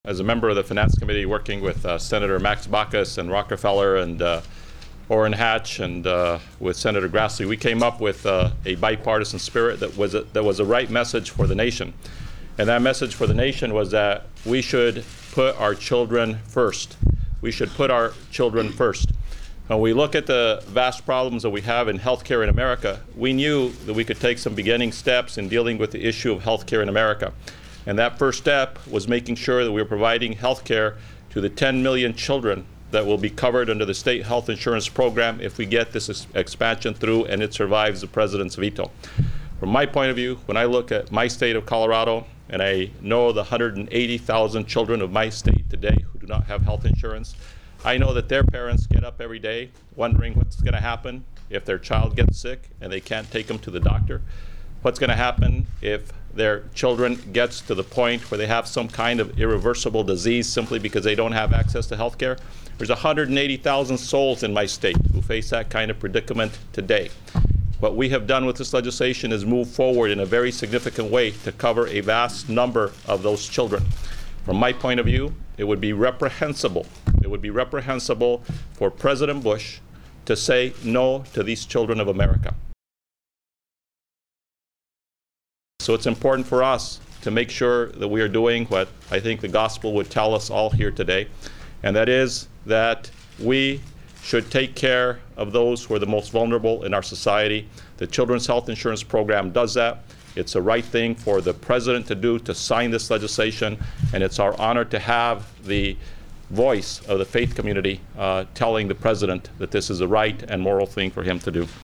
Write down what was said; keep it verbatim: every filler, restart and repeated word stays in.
as a member of the Finance Committee working with uh, Senator Max Baucus and Rockefeller and uh, Orrin Hatch and uh, with Senator Grassley, we came up with uh, a bipartisan spirit that was a, that was a right message for the nation. And that message for the nation was that we should put our children first. We should put our children first. When we look at the vast problems that we have in healthcare in America, we knew that we could take some beginning steps in dealing with the issue of healthcare in America. And that first step was making sure that we were providing healthcare to the ten million children that will be covered under the state health insurance program if we get this ex expansion through and it survives the president's veto. From my point of view, when I look at my state of Colorado, and I know the one hundred eighty thousand children of my state today who do not have health insurance, I know that their parents get up every day wondering what's going to happen if their child gets sick and they can't take them to the doctor. What's going to happen if their children gets to the point where they have some kind of irreversible disease simply because they don't have access to health care. There's one hundred eighty thousand souls in my state who face that kind of predicament today. What we have done with this legislation is move forward in a very significant way to cover a vast number of those children. From my point of view, it would be reprehensible. It would be reprehensible for President Bush to say no to these children of America. So it's important for us to make sure that we are doing what I think the gospel would tell us all here today, and that is that we should take care of those who are the most vulnerable in our society. The Children's Health Insurance Program does that. It's a right thing for the president to do, to sign this legislation, and it's our honor to have the voice of the faith community uh, telling the president that this is a right and moral thing for him to do.